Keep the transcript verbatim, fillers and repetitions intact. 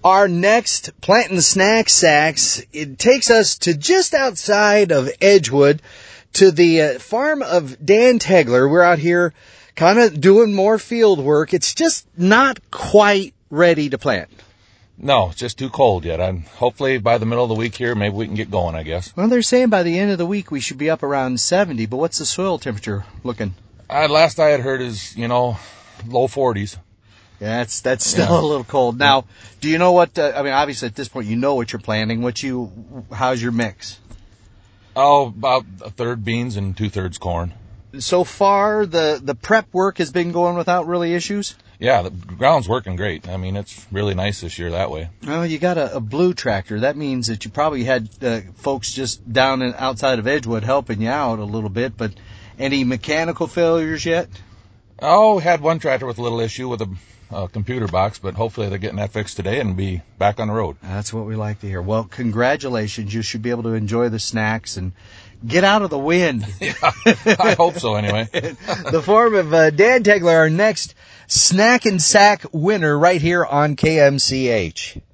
Our next Planting the Snack Sacks, it takes us to just outside of Edgewood to the uh, farm of Dan Tegler. We're out here kind of doing more field work. It's just not quite ready to plant. No, it's just too cold yet. I'm hopefully by the middle of the week here, maybe we can get going, I guess. Well, they're saying by the end of the week we should be up around seventy, but what's the soil temperature looking? Uh, last I had heard is, you know, low forties. Yeah, that's that's still Yeah. a little cold. Now, do you know what, uh, I mean, obviously at this point you know what you're planting. What you, how's your mix? Oh, about a third beans and two-thirds corn. So far, the, the prep work has been going without really issues? Yeah, the ground's working great. I mean, it's really nice this year that way. Well, you got a, a blue tractor. That means that you probably had uh, folks just down and outside of Edgewood helping you out a little bit, but any mechanical failures yet? Oh, had one tractor with a little issue with a uh, computer box, but hopefully they're getting that fixed today and be back on the road. That's what we like to hear. Well, congratulations. You should be able to enjoy the snacks and get out of the wind. Yeah, I hope so anyway. The farm of uh, Dan Tegler, our next Snack and Sack winner right here on K M C H.